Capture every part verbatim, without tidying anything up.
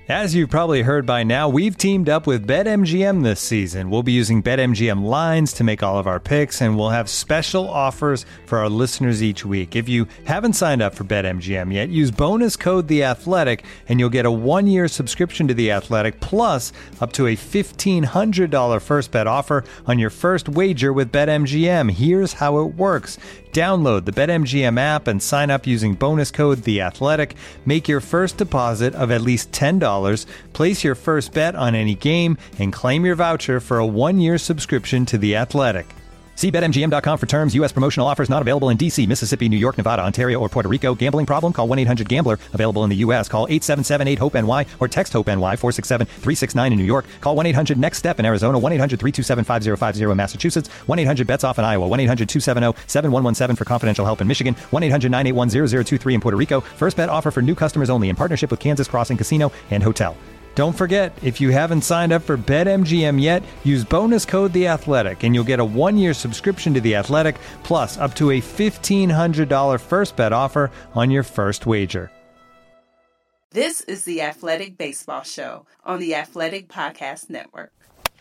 As you've probably heard by now, we've teamed up with BetMGM this season. We'll be using BetMGM lines to make all of our picks, and we'll have special offers for our listeners each week. If you haven't signed up for BetMGM yet, use bonus code The Athletic, and you'll get a one-year subscription to The Athletic, plus up to a fifteen hundred dollars first bet offer on your first wager with BetMGM. Here's how it works. Download the BetMGM app and sign up using bonus code The Athletic. Make your first deposit of at least ten dollars. Place your first bet on any game and claim your voucher for a one-year subscription to The Athletic. See Bet M G M dot com for terms. U S promotional offers not available in D C, Mississippi, New York, Nevada, Ontario, or Puerto Rico. Gambling problem? Call one eight hundred gambler. Available in the U S. Call eight seven seven eight hope N Y or text HOPE-NY four six seven three six nine in New York. Call one eight hundred next step in Arizona. one eight hundred three two seven five zero five zero in Massachusetts. one eight hundred bets off in Iowa. one eight hundred two seven zero seven one one seven for confidential help in Michigan. one eight hundred nine eight one zero zero two three in Puerto Rico. First bet offer for new customers only in partnership with Kansas Crossing Casino and Hotel. Don't forget, if you haven't signed up for BetMGM yet, use bonus code The Athletic, and you'll get a one-year subscription to The Athletic, plus up to a fifteen hundred dollars first bet offer on your first wager. This is the Athletic Baseball Show on the Athletic Podcast Network.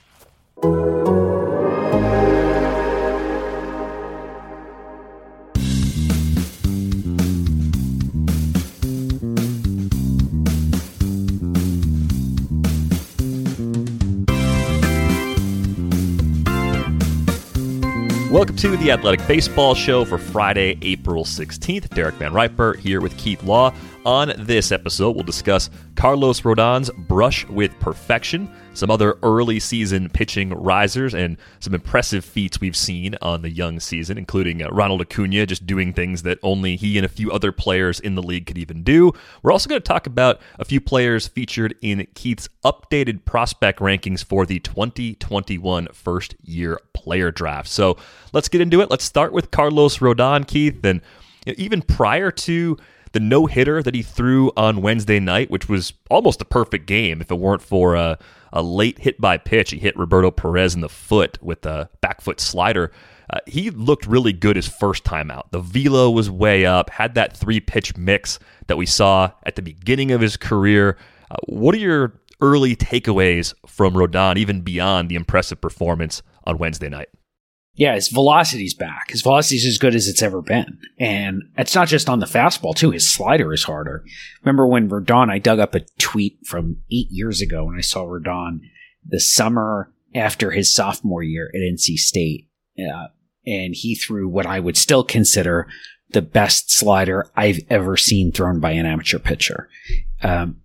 Welcome to the Athletic Baseball Show for Friday, April sixteenth. Derek Van Riper here with Keith Law. On this episode, we'll discuss Carlos Rodon's brush with perfection, some other early season pitching risers, and some impressive feats we've seen on the young season, including uh, Ronald Acuna just doing things that only he and a few other players in the league could even do. We're also going to talk about a few players featured in Keith's updated prospect rankings for the twenty twenty-one first year player draft. So let's get into it. Let's start with Carlos Rodon, Keith. And you know, even prior to the no-hitter that he threw on Wednesday night, which was almost a perfect game if it weren't for a, a late hit by pitch. He hit Roberto Perez in the foot with a back foot slider. Uh, he looked really good his first time out. The velo was way up, had that three-pitch mix that we saw at the beginning of his career. Uh, what are your early takeaways from Rodon, even beyond the impressive performance on Wednesday night? Yeah, his velocity's back. His velocity's as good as it's ever been. And it's not just on the fastball, too. His slider is harder. Remember when Rodon, I dug up a tweet from eight years ago when I saw Rodon the summer after his sophomore year at N C State. Uh, and he threw what I would still consider the best slider I've ever seen thrown by an amateur pitcher. Um,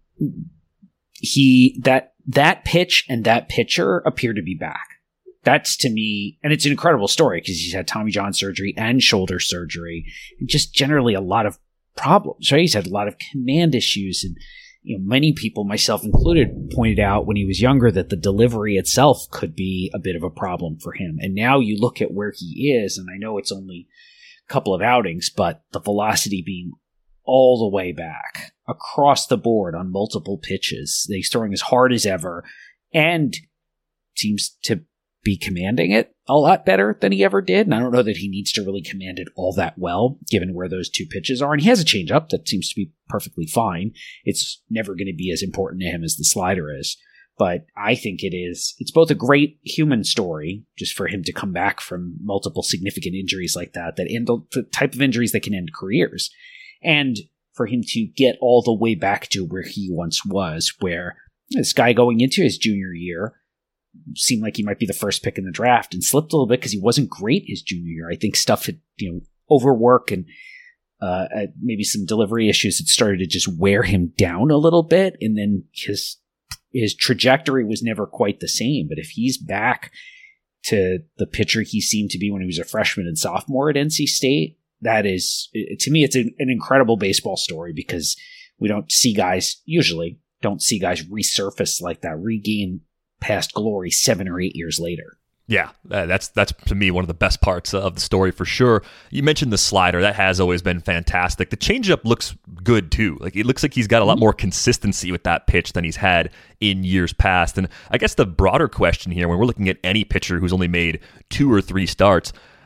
he that that pitch and that pitcher appear to be back. That's, to me, and it's an incredible story because he's had Tommy John surgery and shoulder surgery, and just generally a lot of problems, right? He's had a lot of command issues, and you know, many people, myself included, pointed out when he was younger that the delivery itself could be a bit of a problem for him. And now you look at where he is, and I know it's only a couple of outings, but the velocity being all the way back across the board on multiple pitches. He's throwing as hard as ever, and seems to be commanding it a lot better than he ever did. And I don't know that he needs to really command it all that well, given where those two pitches are. And he has a changeup that seems to be perfectly fine. It's never going to be as important to him as the slider is. But I think it is, it's both a great human story, just for him to come back from multiple significant injuries like that, that end the type of injuries that can end careers. And for him to get all the way back to where he once was, where this guy going into his junior year seemed like he might be the first pick in the draft and slipped a little bit because he wasn't great his junior year. I think stuff had, you know, overwork and uh, maybe some delivery issues had started to just wear him down a little bit. And then his, his trajectory was never quite the same. But if he's back to the pitcher he seemed to be when he was a freshman and sophomore at N C State, that is, to me, it's an, an incredible baseball story because we don't see guys, usually don't see guys resurface like that, regain past glory seven or eight years later. Yeah, uh, that's that's to me one of the best parts of the story for sure. You mentioned the slider. That has always been fantastic. The changeup looks good too. Like it looks like he's got a lot more consistency with that pitch than he's had in years past. And I guess the broader question here, when we're looking at any pitcher who's only made two or three starts,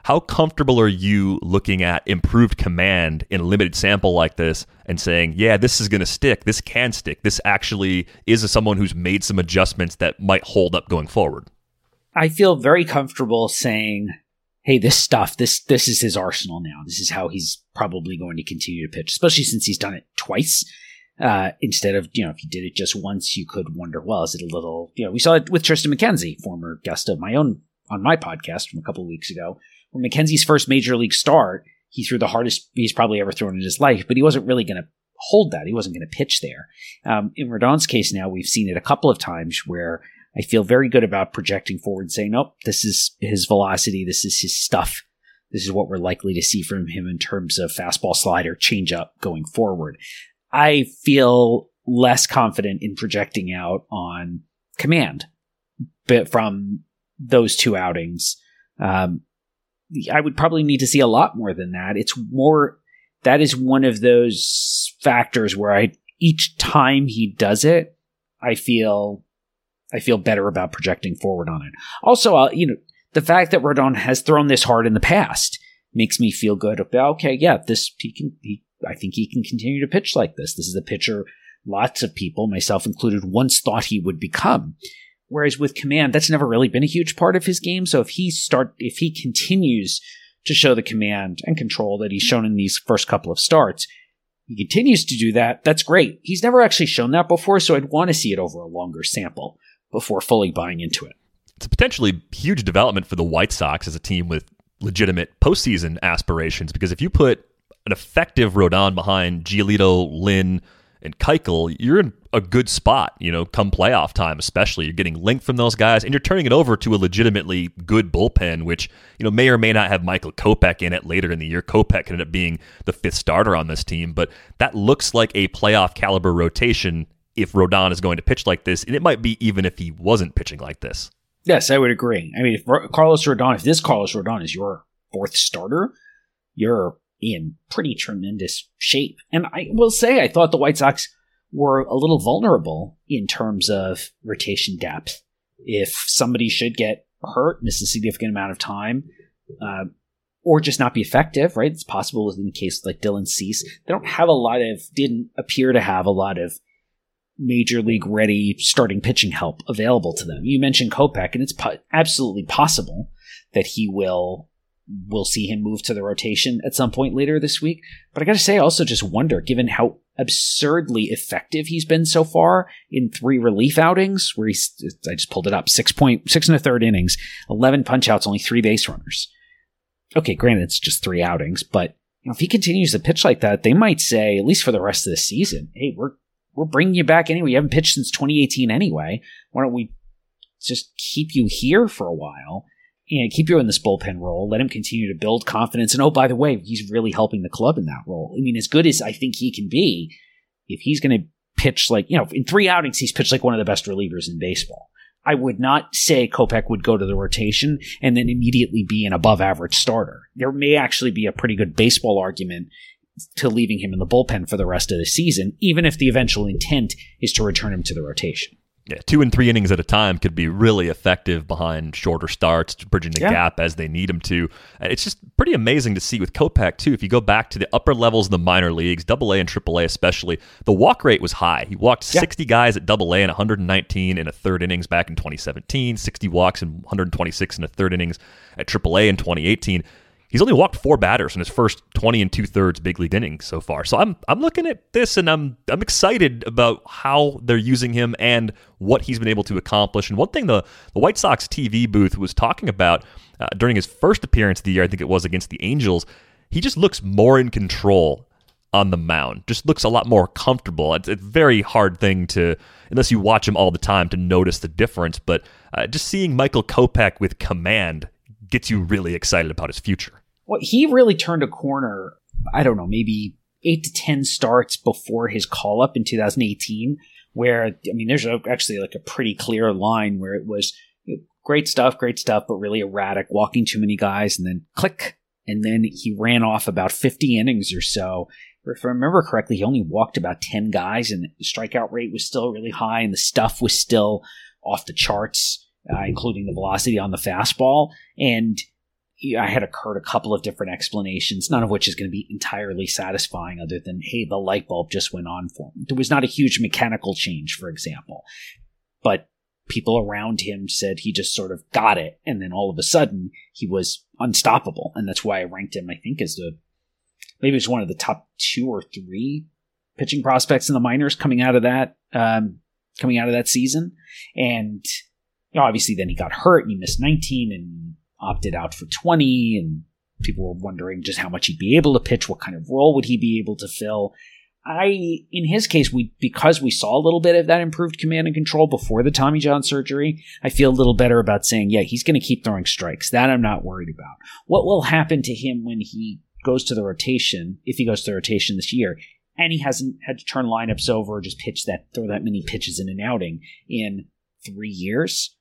How comfortable are you looking at improved command in a limited sample like this and saying, yeah, this is going to stick, this can stick, this actually is someone who's made some adjustments that might hold up going forward? I feel very comfortable saying, hey, this stuff, this this is his arsenal now. This is how he's probably going to continue to pitch, especially since he's done it twice. Uh, instead of, you know, if he did it just once, you could wonder, well, is it a little, you know, we saw it with Tristan McKenzie, former guest of my own on my podcast from a couple of weeks ago. For McKenzie's first major league start, he threw the hardest he's probably ever thrown in his life, but he wasn't really going to hold that. He wasn't going to pitch there. Um, in Rodon's case now, we've seen it a couple of times where I feel very good about projecting forward and saying, nope, this is his velocity. This is his stuff. This is what we're likely to see from him in terms of fastball, slider, changeup going forward. I feel less confident in projecting out on command, but from those two outings, um, I would probably need to see a lot more than that. It's more, that is one of those factors where I, each time he does it, I feel, I feel better about projecting forward on it. Also, uh, you know, the fact that Rodon has thrown this hard in the past makes me feel good about, okay, yeah, this, he can, he, I think he can continue to pitch like this. This is a pitcher lots of people, myself included, once thought he would become. Whereas with command, that's never really been a huge part of his game. So if he start, if he continues to show the command and control that he's shown in these first couple of starts, he continues to do that, that's great. He's never actually shown that before, so I'd want to see it over a longer sample before fully buying into it. It's a potentially huge development for the White Sox as a team with legitimate postseason aspirations, because if you put an effective Rodon behind Giolito, Lynn, and Keuchel, you're in a good spot, you know, come playoff time especially. You're getting length from those guys, and you're turning it over to a legitimately good bullpen, which, you know, may or may not have Michael Kopech in it later in the year. Kopech could end up being the fifth starter on this team, but that looks like a playoff caliber rotation if Rodon is going to pitch like this, and it might be even if he wasn't pitching like this. Yes, I would agree. I mean, if Carlos Rodon, if this Carlos Rodon is your fourth starter, you're in pretty tremendous shape. And I will say, I thought the White Sox were a little vulnerable in terms of rotation depth. If somebody should get hurt, miss a significant amount of time, uh, or just not be effective, right? It's possible in the case like Dylan Cease. They don't have a lot of, didn't appear to have a lot of major league ready starting pitching help available to them. You mentioned Kopech, and it's po- absolutely possible that he will we'll see him move to the rotation at some point later this week. But I got to say, I also just wonder, given how absurdly effective he's been so far in three relief outings, where he's, I just pulled it up, six point six and a third innings, eleven punch outs, only three base runners. Okay, granted, it's just three outings, but you know, if he continues to pitch like that, they might say, at least for the rest of the season, hey, we're we're bringing you back anyway. You haven't pitched since twenty eighteen anyway. Why don't we just keep you here for a while and keep you in this bullpen role, let him continue to build confidence. And oh, by the way, he's really helping the club in that role. I mean, as good as I think he can be, if he's going to pitch like, you know, in three outings, he's pitched like one of the best relievers in baseball. I would not say Kopech would go to the rotation and then immediately be an above average starter. There may actually be a pretty good baseball argument to leaving him in the bullpen for the rest of the season, even if the eventual intent is to return him to the rotation. Yeah, two and three innings at a time could be really effective behind shorter starts, bridging the yeah. gap as they need him to. And it's just pretty amazing to see with Kopech, too. If you go back to the upper levels of the minor leagues, double A and triple A especially, the walk rate was high. He walked yeah. sixty guys at double A and one hundred nineteen in a third innings back in twenty seventeen, sixty walks and one hundred twenty-six in a third innings at triple A in twenty eighteen. He's only walked four batters in his first twenty and two thirds big league innings so far. So I'm I'm looking at this and I'm I'm excited about how they're using him and what he's been able to accomplish. And one thing the, the White Sox T V booth was talking about uh, during his first appearance of the year, I think it was against the Angels, he just looks more in control on the mound. Just looks a lot more comfortable. It's a very hard thing to, unless you watch him all the time, to notice the difference. But uh, just seeing Michael Kopech with command gets you really excited about his future. Well, he really turned a corner, I don't know, maybe eight to ten starts before his call-up in two thousand eighteen, where, I mean, there's actually like a pretty clear line where it was you know, great stuff, great stuff, but really erratic, walking too many guys, and then click, and then he ran off about fifty innings or so. If I remember correctly, he only walked about ten guys, and the strikeout rate was still really high, and the stuff was still off the charts, uh, including the velocity on the fastball, and I had heard a couple of different explanations, none of which is going to be entirely satisfying other than, hey, the light bulb just went on for him. There was not a huge mechanical change, for example. But people around him said he just sort of got it, and then all of a sudden he was unstoppable. And that's why I ranked him, I think, as the maybe it was one of the top two or three pitching prospects in the minors coming out of that um, coming out of that season. And you know, obviously then he got hurt and he missed nineteen and opted out for twenty, and people were wondering just how much he'd be able to pitch, what kind of role would he be able to fill. I, in his case, we because we saw a little bit of that improved command and control before the Tommy John surgery, I feel a little better about saying, yeah, he's going to keep throwing strikes. That I'm not worried about. What will happen to him when he goes to the rotation, if he goes to the rotation this year, and he hasn't had to turn lineups over or just pitch that, throw that many pitches in an outing in three years?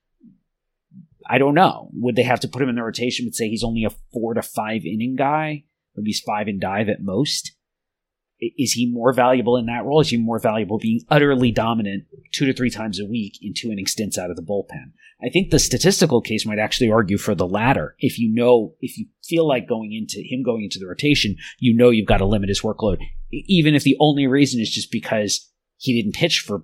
I don't know. Would they have to put him in the rotation but say he's only a four to five inning guy? Maybe he's five and dive at most. Is he more valuable in that role? Is he more valuable being utterly dominant two to three times a week in two inning stints out of the bullpen? I think the statistical case might actually argue for the latter. If you know, if you feel like going into him going into the rotation, you know you've got to limit his workload, even if the only reason is just because he didn't pitch for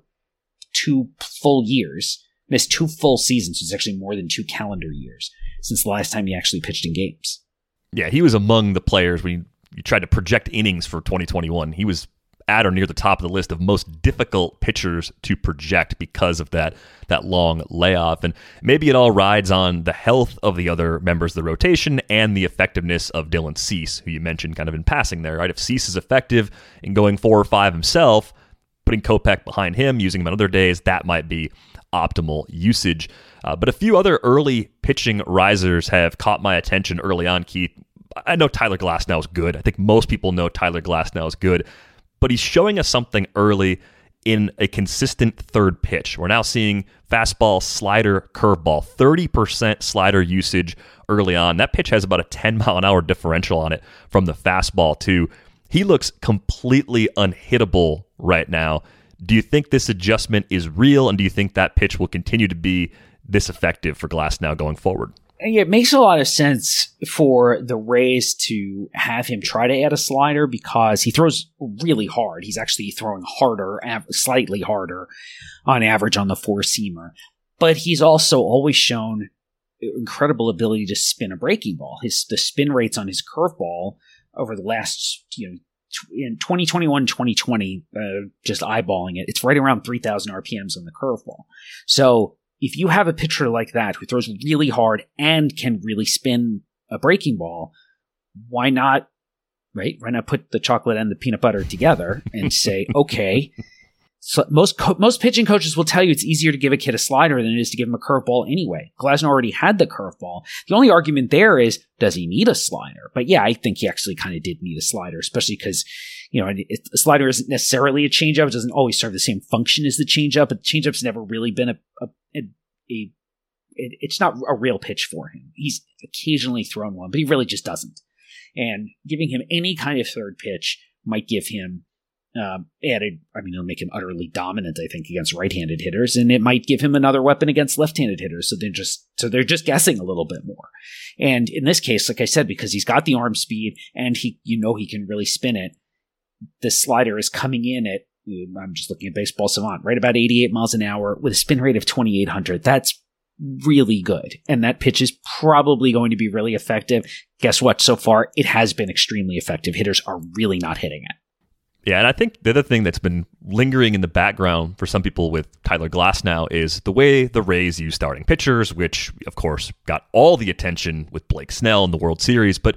two full years, missed two full seasons. So it's actually more than two calendar years since the last time he actually pitched in games. Yeah, he was among the players when you, you tried to project innings for twenty twenty-one. He was at or near the top of the list of most difficult pitchers to project because of that that long layoff. And maybe it all rides on the health of the other members of the rotation and the effectiveness of Dylan Cease, who you mentioned kind of in passing there, right? If Cease is effective in going four or five himself, putting Kopech behind him, using him on other days, that might be optimal usage. Uh, but a few other early pitching risers have caught my attention early on, Keith. I know Tyler Glasnow is good. I think most people know Tyler Glasnow is good, but he's showing us something early in a consistent third pitch. We're now seeing fastball, slider, curveball, thirty percent slider usage early on. That pitch has about a ten mile an hour differential on it from the fastball too. He looks completely unhittable right now. Do you think this adjustment is real, and do you think that pitch will continue to be this effective for Glasnow going forward? It makes a lot of sense for the Rays to have him try to add a slider because he throws really hard. He's actually throwing harder, slightly harder on average on the four-seamer. But he's also always shown incredible ability to spin a breaking ball. His the spin rates on his curveball over the last, you know, in twenty twenty-one, twenty twenty, uh, just eyeballing it, it's right around three thousand R P Ms on the curveball. So if you have a pitcher like that who throws really hard and can really spin a breaking ball, why not, right? Why not put the chocolate and the peanut butter together and say, okay, so most co- most pitching coaches will tell you it's easier to give a kid a slider than it is to give him a curveball anyway. Glasnow already had the curveball. The only argument there is, does he need a slider? But yeah, I think he actually kind of did need a slider, especially because, you know, it, a slider isn't necessarily a changeup. It doesn't always serve the same function as the changeup, but the changeup's never really been a, a, a, a it, it's not a real pitch for him. He's occasionally thrown one, but he really just doesn't. And giving him any kind of third pitch might give him Um, added, I mean, it'll make him utterly dominant, I think, against right-handed hitters, and it might give him another weapon against left-handed hitters. So they're just, so they're just guessing a little bit more. And in this case, like I said, because he's got the arm speed and he, you know, he can really spin it. The slider is coming in at, I'm just looking at Baseball Savant, right about eighty-eight miles an hour with a spin rate of twenty-eight hundred. That's really good. And that pitch is probably going to be really effective. Guess what? So far, it has been extremely effective. Hitters are really not hitting it. Yeah, and I think the other thing that's been lingering in the background for some people with Tyler Glasnow is the way the Rays use starting pitchers, which, of course, got all the attention with Blake Snell in the World Series. But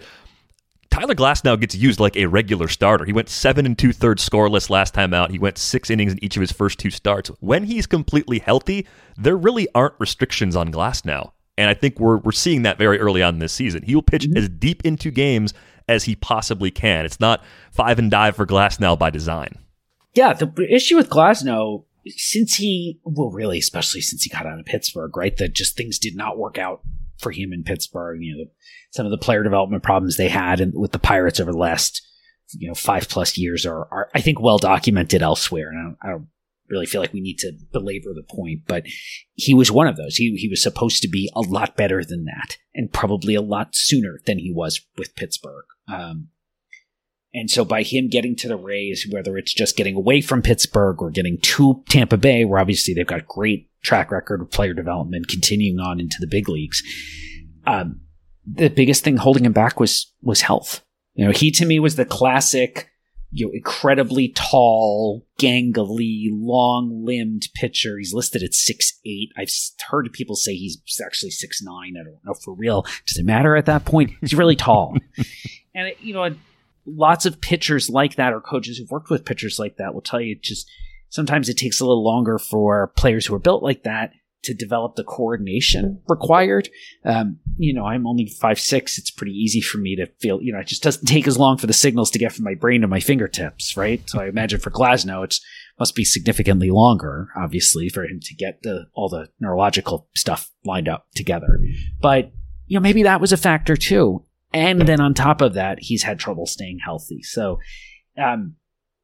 Tyler Glasnow gets used like a regular starter. He went seven and two-thirds scoreless last time out. He went six innings in each of his first two starts. When he's completely healthy, there really aren't restrictions on Glasnow. And I think we're we're seeing that very early on in this season. He will pitch mm-hmm. as deep into games as he possibly can. It's not five and dive for Glasnow by design. Yeah, the issue with Glasnow, since he, well, really, especially since he got out of Pittsburgh, right, that just things did not work out for him in Pittsburgh. You know, some of the player development problems they had and with the Pirates over the last, you know, five plus years are, are I think, well documented elsewhere. And I don't, I don't really feel like we need to belabor the point, but he was one of those. He he was supposed to be a lot better than that, and probably a lot sooner than he was with Pittsburgh. Um, and so by him getting to the Rays, whether it's just getting away from Pittsburgh or getting to Tampa Bay, where obviously they've got great track record of player development, continuing on into the big leagues, um, the biggest thing holding him back was was health. You know, he to me was the classic, you know, incredibly tall, gangly, long-limbed pitcher. He's listed at six eight. I've heard people say he's actually six nine. I don't know for real. Does it matter at that point? He's really tall. And, it, you know, lots of pitchers like that, or coaches who've worked with pitchers like that, will tell you just sometimes it takes a little longer for players who are built like that to develop the coordination required. Um, you know, I'm only five six. It's pretty easy for me to feel, you know, it just doesn't take as long for the signals to get from my brain to my fingertips, right? So I imagine for Glasnow, it must be significantly longer, obviously, for him to get the, all the neurological stuff lined up together. But, you know, maybe that was a factor too. And then on top of that, he's had trouble staying healthy. So, um,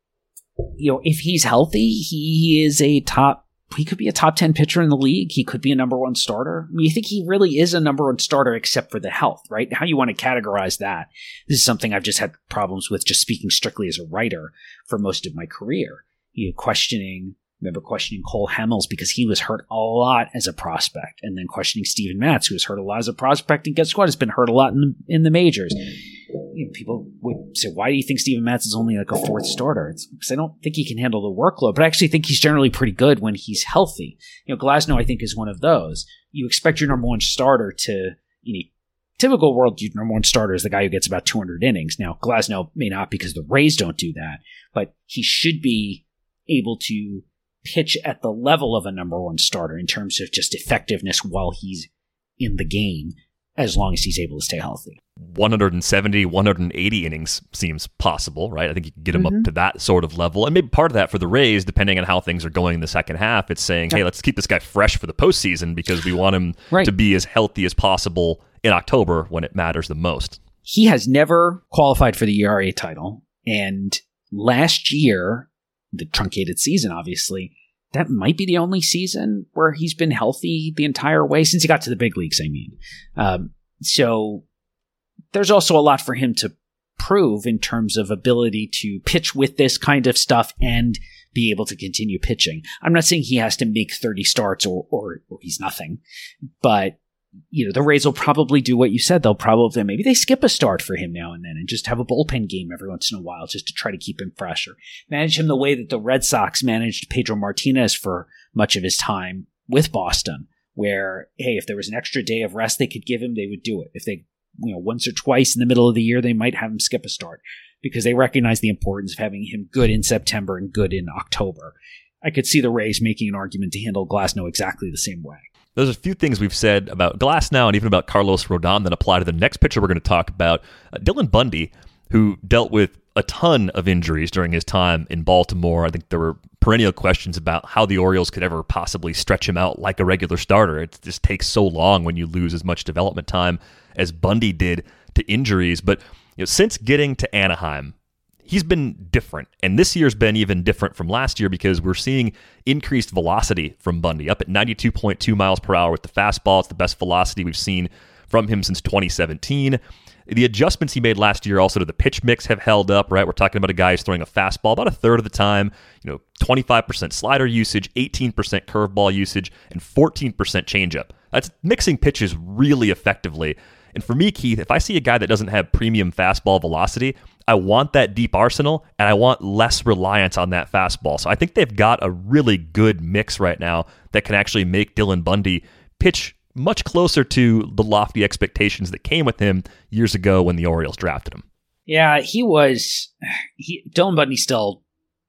you know, if he's healthy, he is a top He could be a top ten pitcher in the league. He could be a number one starter. I mean, you think he really is a number one starter except for the health, right? How you want to categorize that? This is something I've just had problems with just speaking strictly as a writer for most of my career. You know, questioning, remember questioning Cole Hamels because he was hurt a lot as a prospect, and then questioning Steven Matz, who was hurt a lot as a prospect, and guess what? Has been hurt a lot in the, in the majors. You know, people would say, why do you think Steven Matz is only like a fourth starter? It's because I don't think he can handle the workload, but I actually think he's generally pretty good when he's healthy. You know, Glasnow, I think, is one of those. You expect your number one starter to, you know, typical world, your number one starter is the guy who gets about two hundred innings. Now, Glasnow may not because the Rays don't do that, but he should be able to pitch at the level of a number one starter in terms of just effectiveness while he's in the game, as long as he's able to stay healthy. one seventy, one eighty innings seems possible, right? I think you can get him mm-hmm. up to that sort of level. And maybe part of that for the Rays, depending on how things are going in the second half, it's saying, hey, let's keep this guy fresh for the postseason because we want him right. to be as healthy as possible in October when it matters the most. He has never qualified for the E R A title. And last year, the truncated season, obviously, that might be the only season where he's been healthy the entire way since he got to the big leagues, I mean. Um, so there's also a lot for him to prove in terms of ability to pitch with this kind of stuff and be able to continue pitching. I'm not saying he has to make thirty starts or, or, or he's nothing, but you know, the Rays will probably do what you said. They'll probably, maybe they skip a start for him now and then and just have a bullpen game every once in a while just to try to keep him fresh, or manage him the way that the Red Sox managed Pedro Martinez for much of his time with Boston, where, hey, if there was an extra day of rest they could give him, they would do it. If they, you know, once or twice in the middle of the year, they might have him skip a start because they recognize the importance of having him good in September and good in October. I could see the Rays making an argument to handle Glasnow exactly the same way. There's a few things we've said about Glasnow and even about Carlos Rodon that apply to the next pitcher we're going to talk about. Uh, Dylan Bundy, who dealt with a ton of injuries during his time in Baltimore. I think there were perennial questions about how the Orioles could ever possibly stretch him out like a regular starter. It just takes so long when you lose as much development time as Bundy did to injuries. But you know, since getting to Anaheim, he's been different. And this year's been even different from last year because we're seeing increased velocity from Bundy, up at ninety-two point two miles per hour with the fastball. It's the best velocity we've seen from him since twenty seventeen. The adjustments he made last year also to the pitch mix have held up, right? We're talking about a guy who's throwing a fastball about a third of the time, you know, twenty-five percent slider usage, eighteen percent curveball usage, and fourteen percent changeup. That's mixing pitches really effectively. And for me, Keith, if I see a guy that doesn't have premium fastball velocity, I want that deep arsenal, and I want less reliance on that fastball. So I think they've got a really good mix right now that can actually make Dylan Bundy pitch much closer to the lofty expectations that came with him years ago when the Orioles drafted him. Yeah, he was... He, Dylan Bundy still...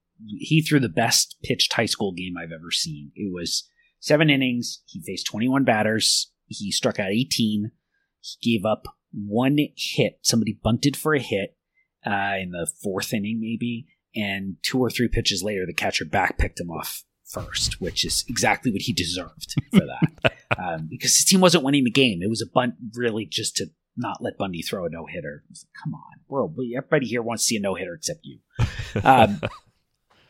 He threw the best pitched high school game I've ever seen. It was seven innings. He faced twenty-one batters. He struck out eighteen. He gave up one hit. Somebody bunted for a hit uh, in the fourth inning, maybe. And two or three pitches later, the catcher back picked him off first, which is exactly what he deserved for that. um, because his team wasn't winning the game. It was a bunt really just to not let Bundy throw a no-hitter. Like, come on. We're, everybody here wants to see a no-hitter except you. Um,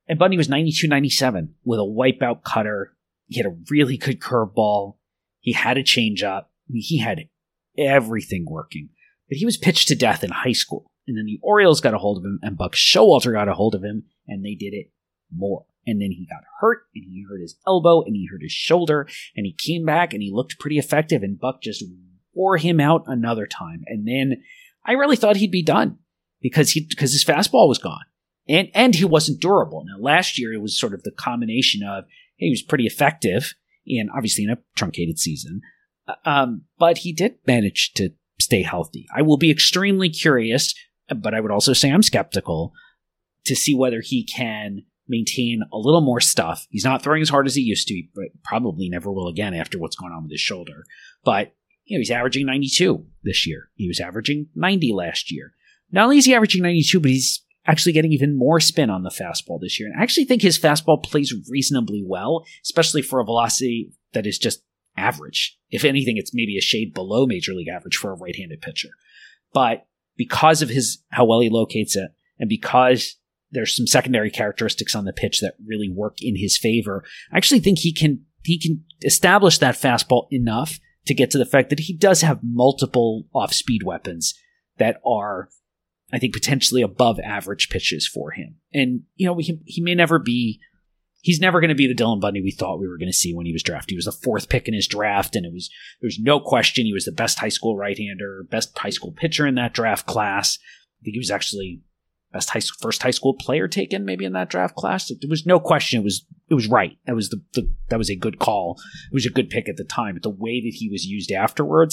And Bundy was ninety-two ninety-seven with a wipeout cutter. He had a really good curveball. He had a changeup. I mean, he had everything working. But he was pitched to death in high school. And then the Orioles got a hold of him, and Buck Showalter got a hold of him, and they did it more. And then he got hurt, and he hurt his elbow, and he hurt his shoulder, and he came back, and he looked pretty effective, and Buck just wore him out another time. And then I really thought he'd be done because he because his fastball was gone. And and he wasn't durable. Now, last year, it was sort of the combination of, hey, he was pretty effective, in obviously in a truncated season, um, but he did manage to stay healthy. I will be extremely curious, but I would also say I'm skeptical to see whether he can maintain a little more stuff. He's not throwing as hard as he used to, but probably never will again after what's going on with his shoulder. But you know, he's averaging ninety-two this year. He was averaging ninety last year. Not only is he averaging ninety-two, but he's actually getting even more spin on the fastball this year. And I actually think his fastball plays reasonably well, especially for a velocity that is just average. If anything, it's maybe a shade below major league average for a right-handed pitcher. But because of his how well he locates it, and because there's some secondary characteristics on the pitch that really work in his favor, I actually think he can he can establish that fastball enough to get to the fact that he does have multiple off-speed weapons that are, I think, potentially above average pitches for him. And, you know, he, he may never be, he's never going to be the Dylan Bundy we thought we were going to see when he was drafted. He was the fourth pick in his draft, and it was, there was no question he was the best high school right-hander, best high school pitcher in that draft class. I think he was actually best high, first high school player taken maybe in that draft class. There was no question. It was, it was right. That was the, the that was a good call. It was a good pick at the time, but the way that he was used afterwards,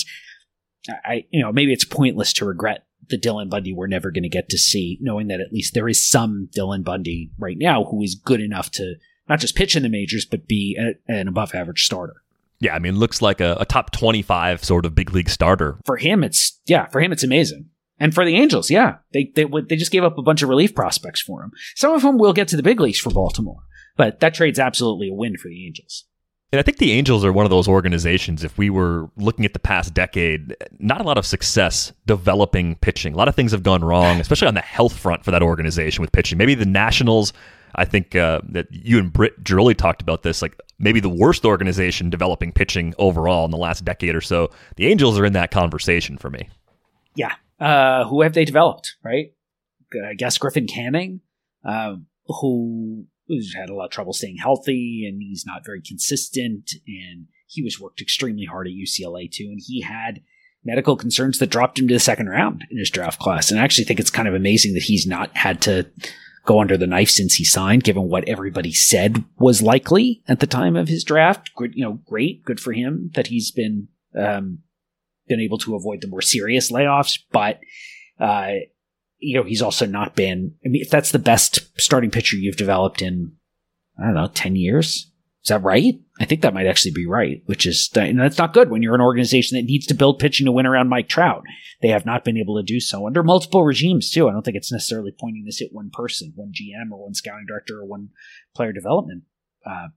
I, you know, maybe it's pointless to regret the Dylan Bundy we're never going to get to see, knowing that at least there is some Dylan Bundy right now who is good enough to not just pitch in the majors, but be a, an above average starter. Yeah, I mean, looks like a, a top twenty-five sort of big league starter. For him, it's, yeah, for him, it's amazing. And for the Angels, yeah, they they they just gave up a bunch of relief prospects for him. Some of them will get to the big leagues for Baltimore, but that trade's absolutely a win for the Angels. And I think the Angels are one of those organizations, if we were looking at the past decade, not a lot of success developing pitching. A lot of things have gone wrong, especially on the health front for that organization with pitching. Maybe the Nationals, I think uh, that you and Britt Giroli talked about this, like maybe the worst organization developing pitching overall in the last decade or so. The Angels are in that conversation for me. Yeah. Uh, who have they developed, right? I guess Griffin Canning, uh, who who's had a lot of trouble staying healthy, and he's not very consistent, and he was worked extremely hard at U C L A too, and he had medical concerns that dropped him to the second round in his draft class. And I actually think it's kind of amazing that he's not had to go under the knife since he signed, given what everybody said was likely at the time of his draft. Good, you know, great, good for him that he's been um, been able to avoid the more serious layoffs, but uh, you know, he's also not been, I mean, if that's the best starting pitcher you've developed in, I don't know, ten years, is that right? I think that might actually be right, which is, and that's not good when you're an organization that needs to build pitching to win around Mike Trout. They have not been able to do so under multiple regimes too. I don't think it's necessarily pointing this at one person, one G M or one scouting director or one player development uh,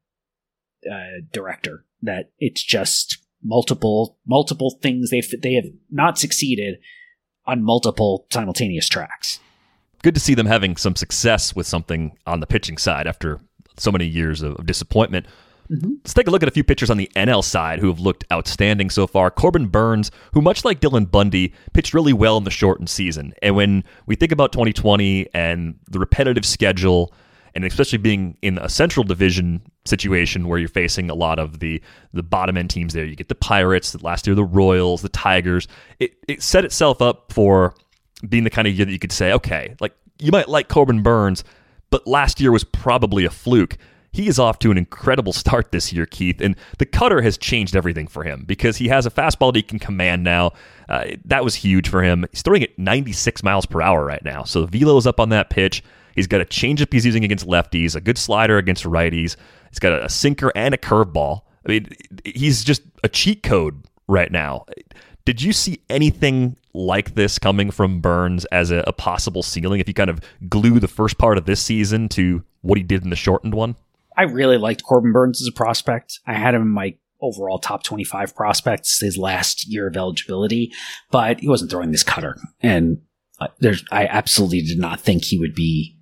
uh, director, that it's just multiple, multiple things. They've, they have not succeeded on multiple simultaneous tracks. Good to see them having some success with something on the pitching side after so many years of disappointment. Mm-hmm. Let's take a look at a few pitchers on the N L side who have looked outstanding so far. Corbin Burnes, who much like Dylan Bundy, pitched really well in the shortened season. And when we think about twenty twenty and the repetitive schedule, and especially being in a Central Division situation where you're facing a lot of the, the bottom end teams there, you get the Pirates, last year the Royals, the Tigers, it, it set itself up for being the kind of year that you could say, okay, like you might like Corbin Burnes, but last year was probably a fluke. He is off to an incredible start this year, Keith, and the cutter has changed everything for him because he has a fastball that he can command now. Uh, that was huge for him. He's throwing at ninety-six miles per hour right now, so the velo's up on that pitch. He's got a changeup he's using against lefties, a good slider against righties. He's got a sinker and a curveball. I mean, he's just a cheat code right now. Did you see anything like this coming from Burnes as a, a possible ceiling if you kind of glue the first part of this season to what he did in the shortened one? I really liked Corbin Burnes as a prospect. I had him in my overall top twenty-five prospects his last year of eligibility, but he wasn't throwing this cutter. And uh, there's, I absolutely did not think he would be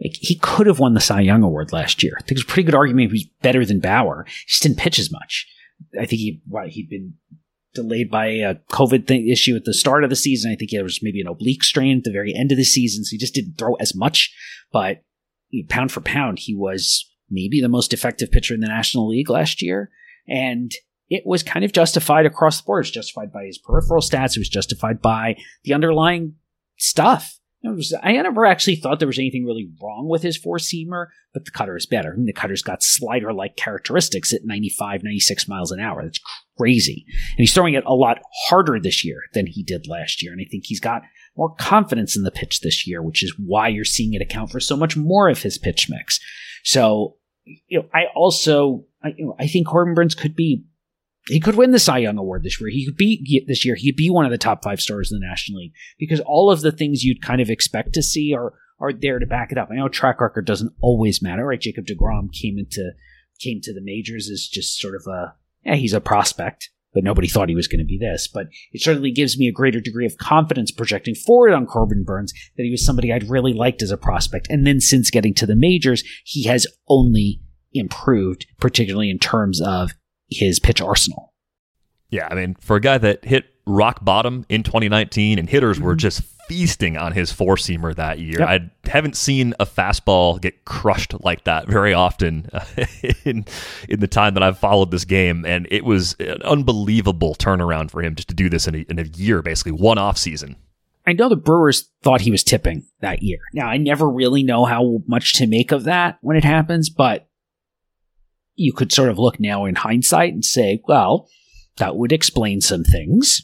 like, he could have won the Cy Young Award last year. I think there's a pretty good argument he was better than Bauer. He just didn't pitch as much. I think he well, he'd been delayed by a COVID thing, issue at the start of the season. I think there was maybe an oblique strain at the very end of the season, so he just didn't throw as much. But pound for pound, he was maybe the most effective pitcher in the National League last year. And it was kind of justified across the board. It was justified by his peripheral stats. It was justified by the underlying stuff. It was, I never actually thought there was anything really wrong with his four-seamer, but the cutter is better. I mean, the cutter's got slider-like characteristics at ninety-five, ninety-six miles an hour. That's crazy. And he's throwing it a lot harder this year than he did last year. And I think he's got more confidence in the pitch this year, which is why you're seeing it account for so much more of his pitch mix. So, you know, I also, I, you know, I think Corbin Burnes could be, he could win the Cy Young Award this year. He could be this year. He'd be one of the top five stars in the National League because all of the things you'd kind of expect to see are are there to back it up. I know track record doesn't always matter, right? Jacob deGrom came into came to the majors as just sort of a, yeah, he's a prospect, but nobody thought he was going to be this. But it certainly gives me a greater degree of confidence projecting forward on Corbin Burnes that he was somebody I'd really liked as a prospect. And then since getting to the majors, he has only improved, particularly in terms of his pitch arsenal. Yeah, I mean, for a guy that hit rock bottom in twenty nineteen and hitters mm-hmm. were just feasting on his four-seamer that year, yep. I haven't seen a fastball get crushed like that very often uh, in in the time that I've followed this game, and it was an unbelievable turnaround for him just to do this in a, in a year, basically one off season. I know the Brewers thought he was tipping that year. Now, I never really know how much to make of that when it happens, but you could sort of look now in hindsight and say, well, that would explain some things.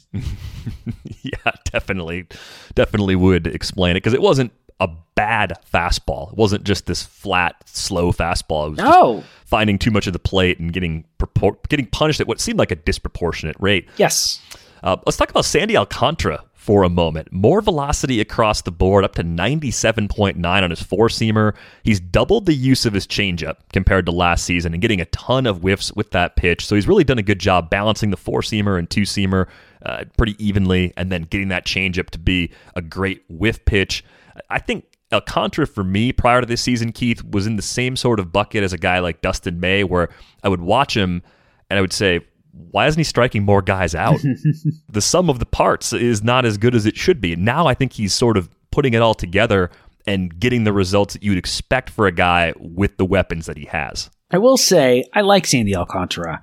Yeah, definitely. Definitely would explain it because it wasn't a bad fastball. It wasn't just this flat, slow fastball. It was no. just finding too much of the plate and getting purport- getting punished at what seemed like a disproportionate rate. Yes. Uh, let's talk about Sandy Alcantara for a moment. More velocity across the board, up to ninety-seven point nine on his four-seamer. He's doubled the use of his changeup compared to last season and getting a ton of whiffs with that pitch. So he's really done a good job balancing the four-seamer and two-seamer uh, pretty evenly and then getting that changeup to be a great whiff pitch. I think Alcantara, for me, prior to this season, Keith, was in the same sort of bucket as a guy like Dustin May, where I would watch him and I would say, why isn't he striking more guys out? The sum of the parts is not as good as it should be. Now I think he's sort of putting it all together and getting the results that you'd expect for a guy with the weapons that he has. I will say, I like Sandy Alcantara.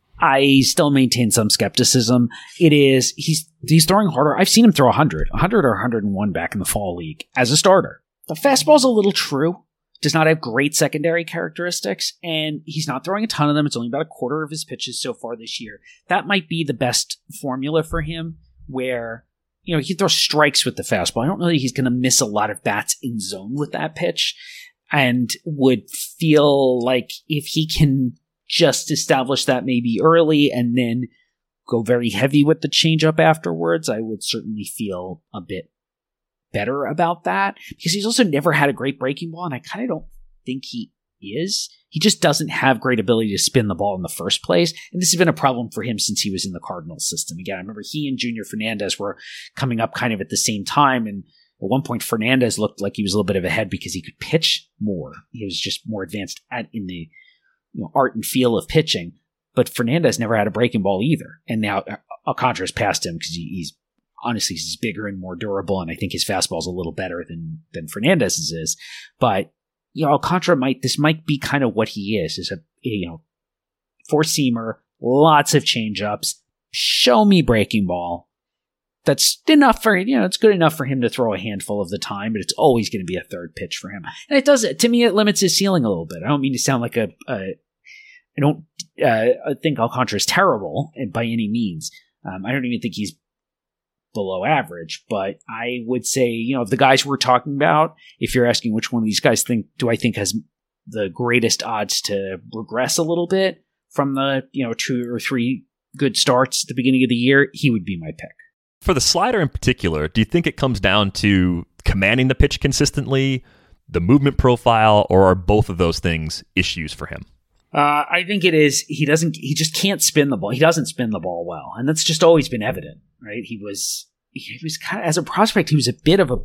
I still maintain some skepticism. It is, he's he's throwing harder. I've seen him throw one hundred, one hundred or one hundred one back in the fall league as a starter. The fastball's a little true. Does not have great secondary characteristics, and he's not throwing a ton of them. It's only about a quarter of his pitches so far this year. That might be the best formula for him, where, you know, he throws strikes with the fastball. I don't know that he's going to miss a lot of bats in zone with that pitch, and would feel like if he can just establish that maybe early and then go very heavy with the changeup afterwards, I would certainly feel a bit better about that, because he's also never had a great breaking ball, and I kind of don't think he is. He just doesn't have great ability to spin the ball in the first place, and this has been a problem for him since he was in the Cardinals system. Again, I remember he and Junior Fernandez were coming up kind of at the same time, and at one point Fernandez looked like he was a little bit of ahead because he could pitch more. He was just more advanced at in the, you know, art and feel of pitching, but Fernandez never had a breaking ball either, and now Alcantara's passed him because he, he's honestly, he's bigger and more durable, and I think his fastball is a little better than than Fernandez's is. But, you know, Alcantara might, this might be kind of what he is, is a, you know, four-seamer, lots of change-ups, show me breaking ball. That's enough for, you know, it's good enough for him to throw a handful of the time, but it's always going to be a third pitch for him. And it does, to me, it limits his ceiling a little bit. I don't mean to sound like a, a I don't uh, think Alcantara is terrible by any means. Um, I don't even think he's below average, but I would say, you know, of the guys we're talking about, if you're asking which one of these guys think do I think has the greatest odds to regress a little bit from the, you know, two or three good starts at the beginning of the year, he would be my pick. For the slider in particular, do you think it comes down to commanding the pitch consistently, the movement profile, or are both of those things issues for him? Uh, I think it is. He doesn't. He just can't spin the ball. He doesn't spin the ball well, and that's just always been evident, right? He was. He was kind of, as a prospect, he was a bit of a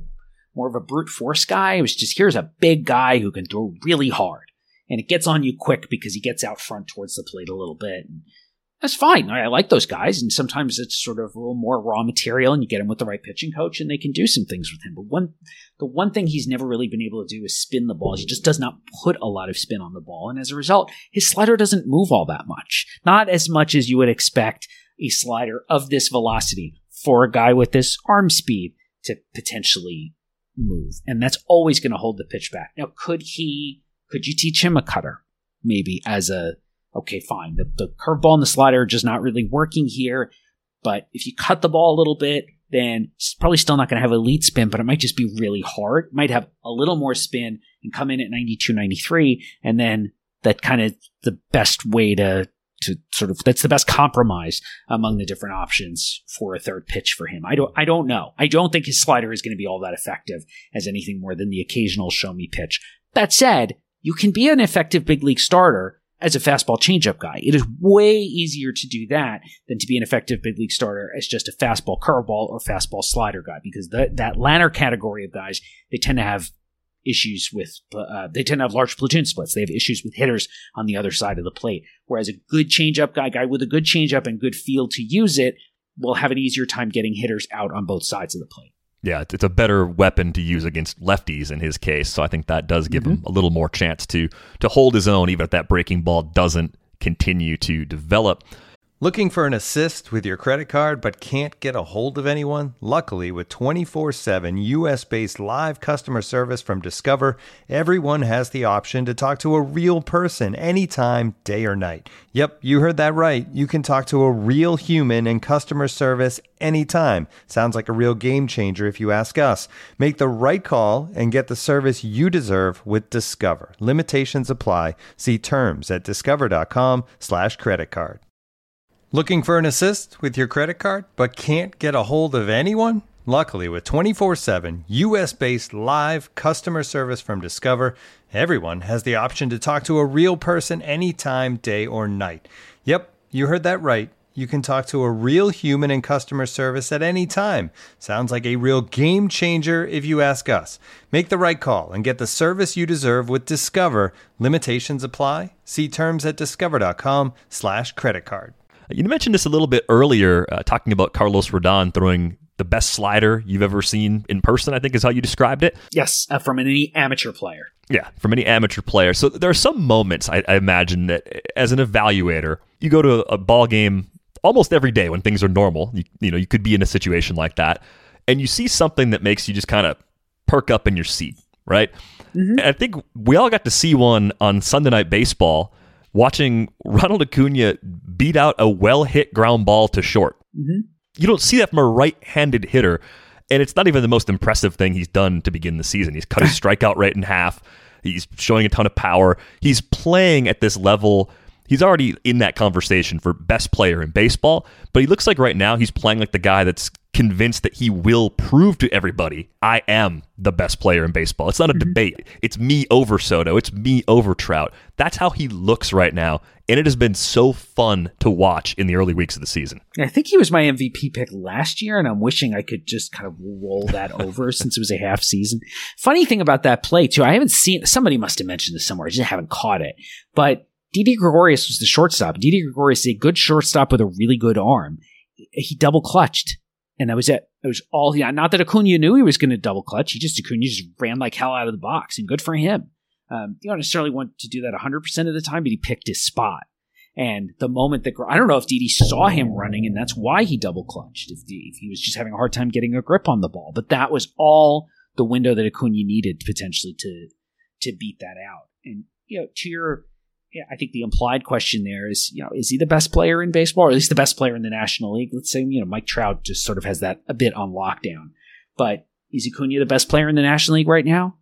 more of a brute force guy. It was just, here's a big guy who can throw really hard. And it gets on you quick because he gets out front towards the plate a little bit. And that's fine. I, I like those guys. And sometimes it's sort of a little more raw material and you get him with the right pitching coach and they can do some things with him. But one, the one thing he's never really been able to do is spin the ball. He just does not put a lot of spin on the ball. And as a result, his slider doesn't move all that much. Not as much as you would expect a slider of this velocity for a guy with this arm speed to potentially move. And that's always going to hold the pitch back. Now, could he... Could you teach him a cutter? Maybe as a, okay, fine. The, the curveball and the slider are just not really working here. But if you cut the ball a little bit, then it's probably still not going to have elite spin, but it might just be really hard. It might have a little more spin and come in at ninety-two, ninety-three. And then that kind of the best way to, to sort of, that's the best compromise among the different options for a third pitch for him. I don't, I don't know. I don't think his slider is going to be all that effective as anything more than the occasional show me pitch. That said, you can be an effective big league starter as a fastball changeup guy. It is way easier to do that than to be an effective big league starter as just a fastball curveball or fastball slider guy, because the, that latter category of guys, they tend to have issues with, uh, they tend to have large platoon splits. They have issues with hitters on the other side of the plate. Whereas a good changeup guy, guy with a good changeup and good feel to use it, will have an easier time getting hitters out on both sides of the plate. Yeah, it's a better weapon to use against lefties in his case. So I think that does give mm-hmm. him a little more chance to to hold his own, even if that breaking ball doesn't continue to develop. Looking for an assist with your credit card but can't get a hold of anyone? Luckily, with twenty-four seven U S-based live customer service from Discover, everyone has the option to talk to a real person anytime, day or night. Yep, you heard that right. You can talk to a real human in customer service anytime. Sounds like a real game changer if you ask us. Make the right call and get the service you deserve with Discover. Limitations apply. See terms at discover.com slash credit card. Looking for an assist with your credit card, but can't get a hold of anyone? Luckily, with twenty-four seven U S-based live customer service from Discover, everyone has the option to talk to a real person anytime, day or night. Yep, you heard that right. You can talk to a real human in customer service at any time. Sounds like a real game changer if you ask us. Make the right call and get the service you deserve with Discover. Limitations apply. See terms at discover.com slash credit card. You mentioned this a little bit earlier, uh, talking about Carlos Rodon throwing the best slider you've ever seen in person, I think is how you described it. Yes, uh, from any amateur player. Yeah, from any amateur player. So there are some moments, I, I imagine, that as an evaluator, you go to a ball game almost every day when things are normal. You, you know, you could be in a situation like that, and you see something that makes you just kind of perk up in your seat, right? Mm-hmm. And I think we all got to see one on Sunday Night Baseball, watching Ronald Acuna beat out a well-hit ground ball to short. Mm-hmm. You don't see that from a right-handed hitter, and it's not even the most impressive thing he's done to begin the season. He's cut his strikeout rate in half. He's showing a ton of power. He's playing at this level. He's already in that conversation for best player in baseball, but he looks like right now he's playing like the guy that's convinced that he will prove to everybody, I am the best player in baseball. It's not a mm-hmm. debate. It's me over Soto. It's me over Trout. That's how he looks right now, and it has been so fun to watch in the early weeks of the season. I think he was my M V P pick last year, and I'm wishing I could just kind of roll that over since it was a half season. Funny thing about that play, too, I haven't seen, somebody must have mentioned this somewhere, I just haven't caught it, but Didi Gregorius was the shortstop. Didi Gregorius is a good shortstop with a really good arm. He double clutched. And that was it. It was all he, not that Acuna knew he was going to double clutch. He just, Acuna just ran like hell out of the box, and good for him. Um, you don't necessarily want to do that one hundred percent of the time, but he picked his spot. And the moment that, I don't know if Didi saw him running, and that's why he double clutched, if, if he was just having a hard time getting a grip on the ball. But that was all the window that Acuna needed potentially to, to beat that out. And, you know, to your, yeah, I think the implied question there is, you know, is he the best player in baseball, or at least the best player in the National League? Let's say, you know, Mike Trout just sort of has that a bit on lockdown. But is Acuna the best player in the National League right now?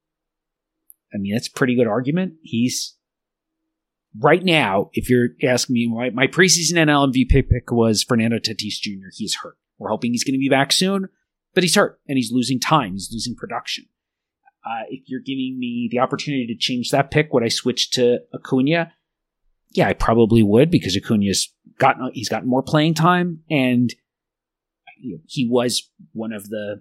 I mean, that's a pretty good argument. He's, right now, if you're asking me, my, my preseason N L M V P pick was Fernando Tatis Junior He's hurt. We're hoping he's going to be back soon, but he's hurt, and he's losing time. He's losing production. Uh, if you're giving me the opportunity to change that pick, would I switch to Acuna? Yeah, I probably would, because Acuna's gotten, he's gotten more playing time, and you know, he was one of the,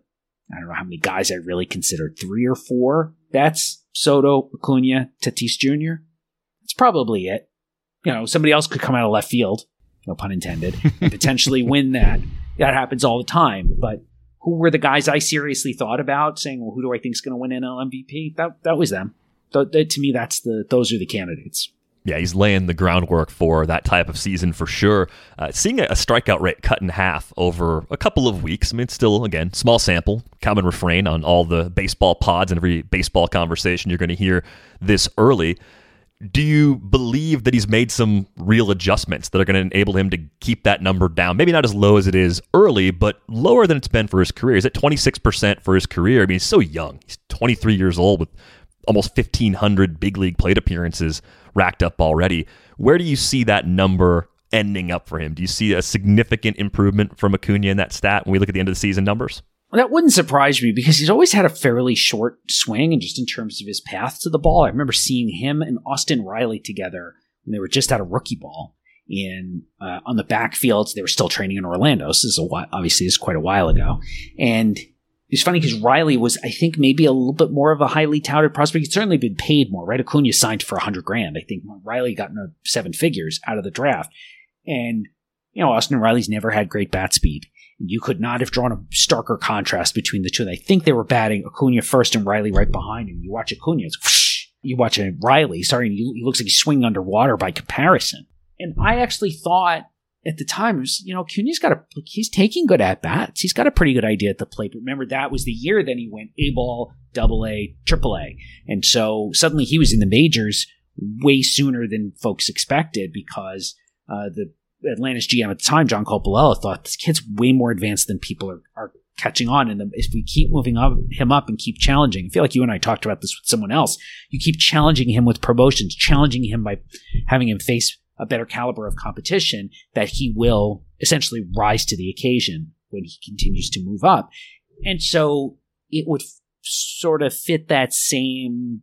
I don't know how many guys I really considered, three or four bets, Soto, Acuna, Tatis Junior That's probably it. You know, somebody else could come out of left field, no pun intended, and potentially win that. That happens all the time. But who were the guys I seriously thought about saying, well, who do I think is going to win N L M V P? That that was them. Th- th- to me, that's the those are the candidates. Yeah, he's laying the groundwork for that type of season for sure. Uh, seeing a, a strikeout rate cut in half over a couple of weeks, I mean, it's still, again, small sample, common refrain on all the baseball pods and every baseball conversation you're going to hear this early. Do you believe that he's made some real adjustments that are going to enable him to keep that number down? Maybe not as low as it is early, but lower than it's been for his career. He's at twenty-six percent for his career. I mean, he's so young. He's twenty-three years old with almost fifteen hundred big league plate appearances racked up already. Where do you see that number ending up for him? Do you see a significant improvement from Acuna in that stat when we look at the end of the season numbers? Well, that wouldn't surprise me because he's always had a fairly short swing, and just in terms of his path to the ball. I remember seeing him and Austin Riley together when they were just out of rookie ball in uh, on the backfields. They were still training in Orlando. This is a while, obviously this is quite a while ago. And it's funny because Riley was, I think, maybe a little bit more of a highly touted prospect. He's certainly been paid more, right? Acuna signed for a hundred grand. I think Riley got into seven figures out of the draft. And, you know, Austin Riley's never had great bat speed. You could not have drawn a starker contrast between the two. And I think they were batting Acuna first and Riley right behind him. You watch Acuna, it's whoosh. You watch a Riley, sorry, and he looks like he's swinging underwater by comparison. And I actually thought at the time, it was, you know, Acuna's got a, he's taking good at bats. He's got a pretty good idea at the plate. But remember, that was the year then he went A ball, double A, triple A. And so suddenly he was in the majors way sooner than folks expected because uh, the Atlanta's G M at the time, John Coppola, thought this kid's way more advanced than people are, are catching on. And the, if we keep moving up, him up and keep challenging, I feel like you and I talked about this with someone else. You keep challenging him with promotions, challenging him by having him face a better caliber of competition, that he will essentially rise to the occasion when he continues to move up. And so it would f- sort of fit that same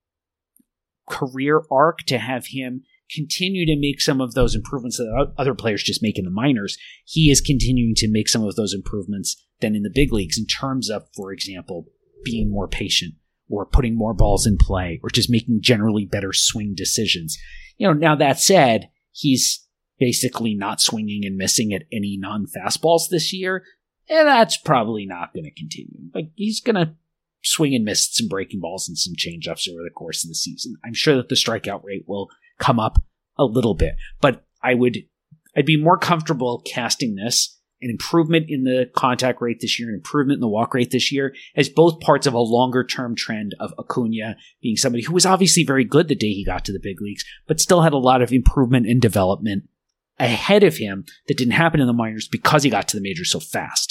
career arc to have him continue to make some of those improvements that other players just make in the minors. He is continuing to make some of those improvements than in the big leagues in terms of, for example, being more patient or putting more balls in play or just making generally better swing decisions. You know, now that said, he's basically not swinging and missing at any non-fastballs this year, and that's probably not going to continue. Like, he's going to swing and miss some breaking balls and some changeups over the course of the season. I'm sure that the strikeout rate will come up a little bit, but I would, I'd be more comfortable casting this an improvement in the contact rate this year, an improvement in the walk rate this year, as both parts of a longer term trend of Acuna being somebody who was obviously very good the day he got to the big leagues, but still had a lot of improvement and development ahead of him that didn't happen in the minors because he got to the majors so fast.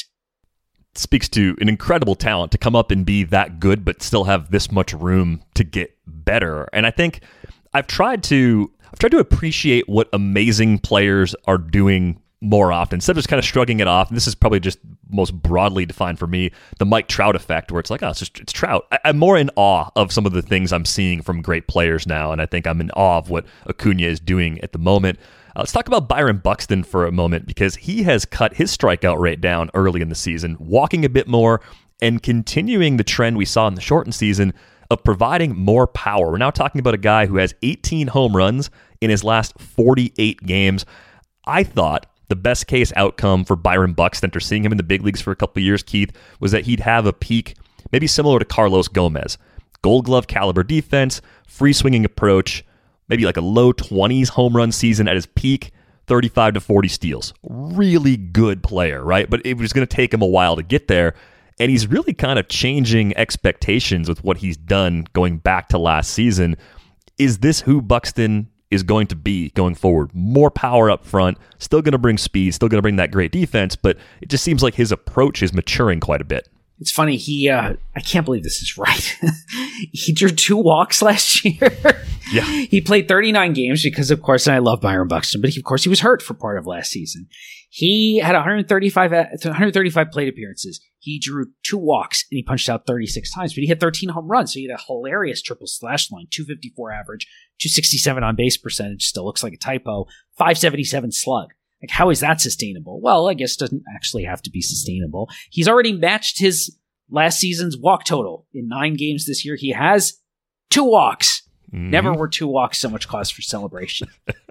It speaks to an incredible talent to come up and be that good, but still have this much room to get better. And I think I've tried to I've tried to appreciate what amazing players are doing more often, instead of just kind of shrugging it off. And this is probably just most broadly defined for me, the Mike Trout effect, where it's like, oh, it's just it's Trout. I, I'm more in awe of some of the things I'm seeing from great players now, and I think I'm in awe of what Acuna is doing at the moment. Uh, let's talk about Byron Buxton for a moment, because he has cut his strikeout rate down early in the season, walking a bit more, and continuing the trend we saw in the shortened season of providing more power. We're now talking about a guy who has eighteen home runs in his last forty-eight games. I thought the best case outcome for Byron Buxton, after seeing him in the big leagues for a couple of years, Keith, was that he'd have a peak maybe similar to Carlos Gomez. Gold Glove caliber defense, free swinging approach, maybe like a low twenties home run season at his peak, thirty-five to forty steals. Really good player, right? But it was going to take him a while to get there. And he's really kind of changing expectations with what he's done going back to last season. Is this who Buxton is going to be going forward? More power up front, still going to bring speed, still going to bring that great defense, but it just seems like his approach is maturing quite a bit. It's funny, he, uh, I can't believe this is right. He drew two walks last year. Yeah. He played thirty-nine games because, of course, and I love Byron Buxton, but he, of course he was hurt for part of last season. He had one hundred thirty-five, one hundred thirty-five plate appearances. He drew two walks and he punched out thirty-six times, but he had thirteen home runs. So he had a hilarious triple slash line, two fifty-four average, two sixty-seven on base percentage, still looks like a typo, five seventy-seven slug. Like, how is that sustainable? Well, I guess it doesn't actually have to be sustainable. He's already matched his last season's walk total in nine games this year, he has two walks. Mm-hmm. Never were two walks so much cause for celebration.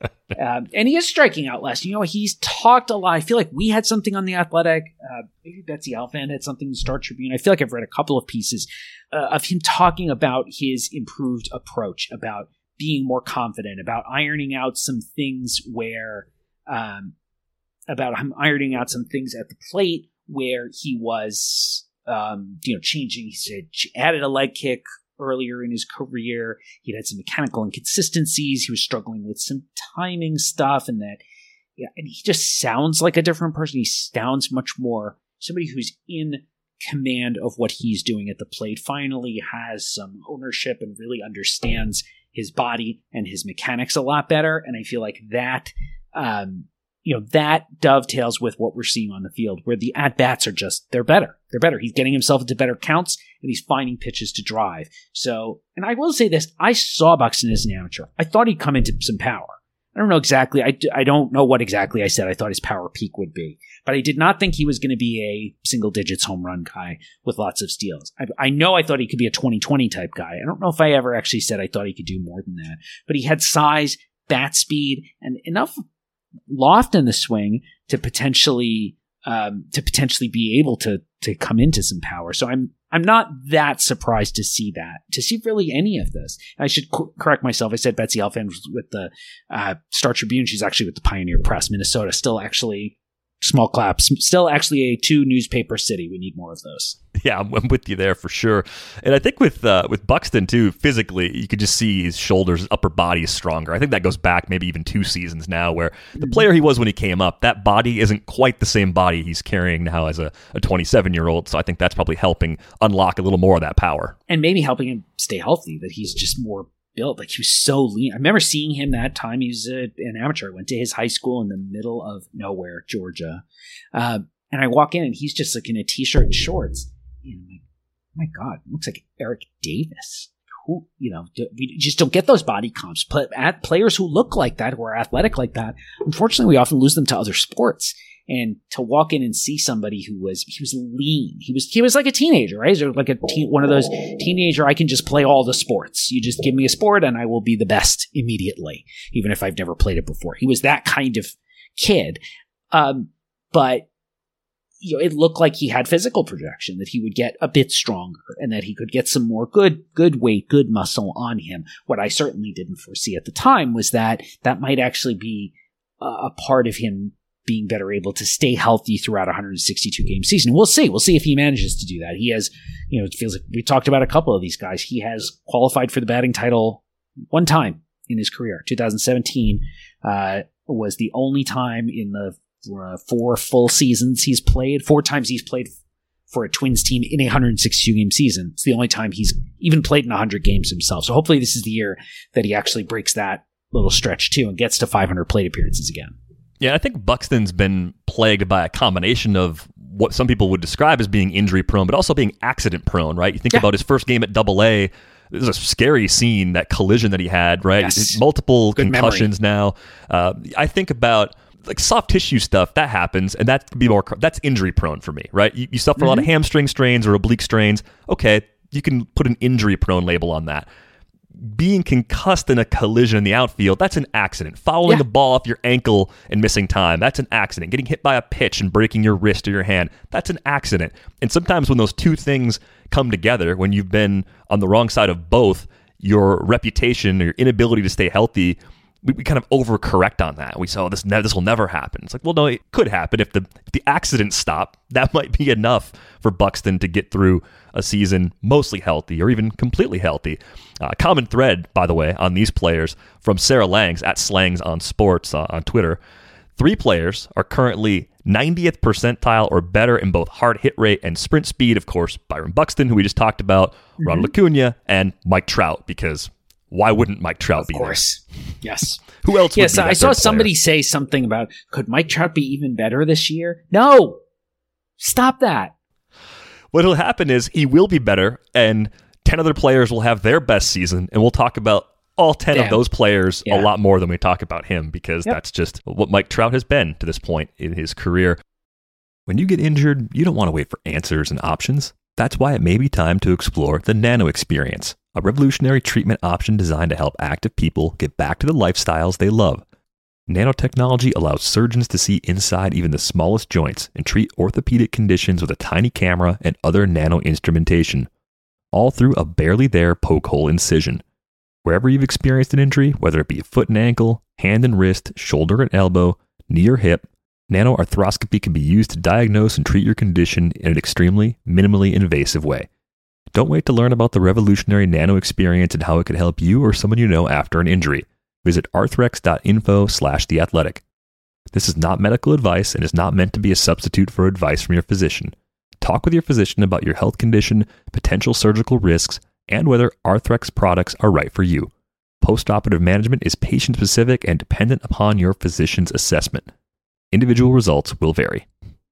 um, and he is striking out less. You know, he's talked a lot. I feel like we had something on The Athletic. Uh, maybe Betsy Alfan had something in the Star Tribune. I feel like I've read a couple of pieces uh, of him talking about his improved approach, about being more confident, about ironing out some things where, um, about him ironing out some things at the plate where he was, um, you know, changing. He said, added a leg kick earlier in his career. He'd had some mechanical inconsistencies. He was struggling with some timing stuff, and that, yeah, and he just sounds like a different person. He sounds much more somebody who's in command of what he's doing at the plate, finally has some ownership and really understands his body and his mechanics a lot better. And I feel like that, um, you know, that dovetails with what we're seeing on the field, where the at-bats are just, they're better. They're better. He's getting himself into better counts, and he's finding pitches to drive. So, and I will say this, I saw Buxton as an amateur. I thought he'd come into some power. I don't know exactly, I, I don't know what exactly I said I thought his power peak would be, but I did not think he was going to be a single digits home run guy with lots of steals. I, I know I thought he could be a twenty twenty type guy. I don't know if I ever actually said I thought he could do more than that, but he had size, bat speed, and enough loft in the swing to potentially um, to potentially be able to to come into some power. So I'm I'm not that surprised to see that, to see really any of this. I should co- correct myself. I said Betsy Alfan was with the uh, Star Tribune. She's actually with the Pioneer Press, Minnesota. Still actually, small claps, still actually a two newspaper city. We need more of those. Yeah, I'm, I'm with you there for sure. And I think with uh, with Buxton too, physically, you could just see his shoulders, his upper body is stronger. I think that goes back maybe even two seasons now, where the player he was when he came up, that body isn't quite the same body he's carrying now as a, a twenty-seven-year-old. So I think that's probably helping unlock a little more of that power. And maybe helping him stay healthy, that he's just more built. Like, he was so lean. I remember seeing him that time. He was a, an amateur. I went to his high school in the middle of nowhere, Georgia. Uh, and I walk in and he's just like in a t-shirt and shorts. And I'm like, oh my God, it looks like Eric Davis. Who, you know, we just don't get those body comps. But at players who look like that, who are athletic like that, unfortunately, we often lose them to other sports. And to walk in and see somebody who was, he was lean. He was, he was like a teenager, right? Or like a teen, one of those teenager, I can just play all the sports. You just give me a sport and I will be the best immediately, even if I've never played it before. He was that kind of kid. Um, but, you know, it looked like he had physical projection, that he would get a bit stronger and that he could get some more good, good weight, good muscle on him. What I certainly didn't foresee at the time was that that might actually be a, a part of him being better able to stay healthy throughout a one hundred sixty-two game season. We'll see. We'll see if he manages to do that. He has, you know, it feels like we talked about a couple of these guys. He has qualified for the batting title one time in his career. two thousand seventeen uh, was the only time in the uh, four full seasons he's played. Four times he's played for a Twins team in a one hundred sixty-two game season. It's the only time he's even played in one hundred games himself. So hopefully this is the year that he actually breaks that little stretch too and gets to five hundred plate appearances again. Yeah, I think Buxton's been plagued by a combination of what some people would describe as being injury prone, but also being accident prone, right? You think yeah. about his first game at Double A. This is a scary scene, that collision that he had, right? Yes. Multiple Good concussions memory. now. Uh, I think about like soft tissue stuff that happens, and that could be more. That's injury prone for me, right? You, you suffer mm-hmm. a lot of hamstring strains or oblique strains. Okay, you can put an injury prone label on that. Being concussed in a collision in the outfield, that's an accident. Fouling yeah. the ball off your ankle and missing time, that's an accident. Getting hit by a pitch and breaking your wrist or your hand, that's an accident. And sometimes when those two things come together, when you've been on the wrong side of both, your reputation or your inability to stay healthy, we, we kind of overcorrect on that. We say, oh, this, ne- this will never happen. It's like, well, no, it could happen. If the, if the accidents stop, that might be enough for Buxton to get through a season mostly healthy or even completely healthy. Uh, common thread, by the way, on these players from Sarah Langs at Slangs on Sports uh, on Twitter. Three players are currently ninetieth percentile or better in both hard hit rate and sprint speed. Of course, Byron Buxton, who we just talked about, mm-hmm. Ronald Acuna, and Mike Trout, because why wouldn't Mike Trout of be course. there? Yes. Who else would yes, be that I saw third somebody player? say something about, could Mike Trout be even better this year? No! Stop that. What'll happen is he will be better, and ten other players will have their best season, and we'll talk about all ten Damn. of those players Yeah. a lot more than we talk about him, because Yep. that's just what Mike Trout has been to this point in his career. When you get injured, you don't want to wait for answers and options. That's why it may be time to explore the Nano Experience, a revolutionary treatment option designed to help active people get back to the lifestyles they love. Nanotechnology allows surgeons to see inside even the smallest joints and treat orthopedic conditions with a tiny camera and other nano instrumentation, all through a barely there poke hole incision. Wherever you've experienced an injury, whether it be a foot and ankle, hand and wrist, shoulder and elbow, knee or hip, nanoarthroscopy can be used to diagnose and treat your condition in an extremely, minimally invasive way. Don't wait to learn about the revolutionary Nano Experience and how it could help you or someone you know after an injury. Visit arthrex.info slash the athletic. This is not medical advice and is not meant to be a substitute for advice from your physician. Talk with your physician about your health condition, potential surgical risks, and whether Arthrex products are right for you. Postoperative management is patient-specific and dependent upon your physician's assessment. Individual results will vary.